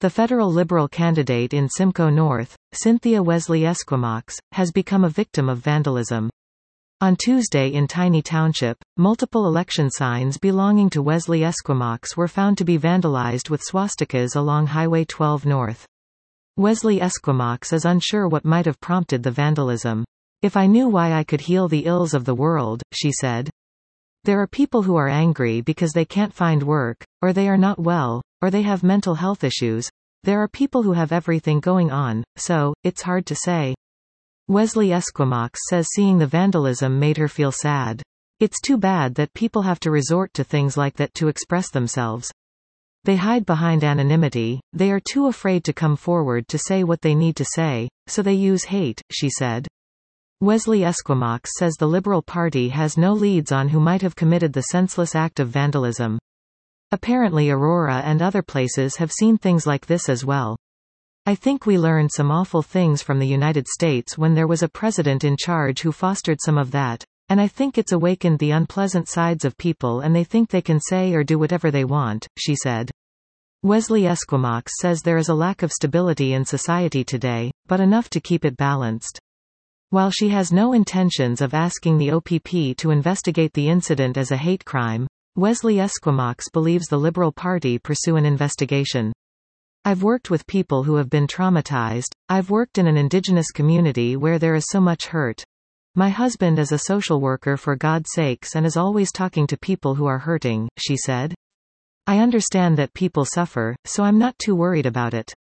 The federal Liberal candidate in Simcoe North, Cynthia Wesley Esquimaux, has become a victim of vandalism. On Tuesday in Tiny Township, multiple election signs belonging to Wesley Esquimaux were found to be vandalized with swastikas along Highway 12 North. Wesley Esquimaux is unsure what might have prompted the vandalism. "If I knew why I could heal the ills of the world," she said. There are people who are angry because they can't find work, or they are not well, or they have mental health issues. There are people who have everything going on, so, it's hard to say. Wesley Esquimaux says seeing the vandalism made her feel sad. "It's too bad that people have to resort to things like that to express themselves. They hide behind anonymity, they are too afraid to come forward to say what they need to say, so they use hate," she said. Wesley Esquimaux says the Liberal Party has no leads on who might have committed the senseless act of vandalism. Apparently Aurora and other places have seen things like this as well. "I think we learned some awful things from the United States when there was a president in charge who fostered some of that, and I think it's awakened the unpleasant sides of people and they think they can say or do whatever they want," she said. Wesley Esquimaux says there is a lack of stability in society today, but enough to keep it balanced. While she has no intentions of asking the OPP to investigate the incident as a hate crime, Wesley Esquimaux believes the Liberal Party pursue an investigation. "I've worked with people who have been traumatized. I've worked in an Indigenous community where there is so much hurt. My husband is a social worker for God's sakes and is always talking to people who are hurting," she said. "I understand that people suffer, so I'm not too worried about it.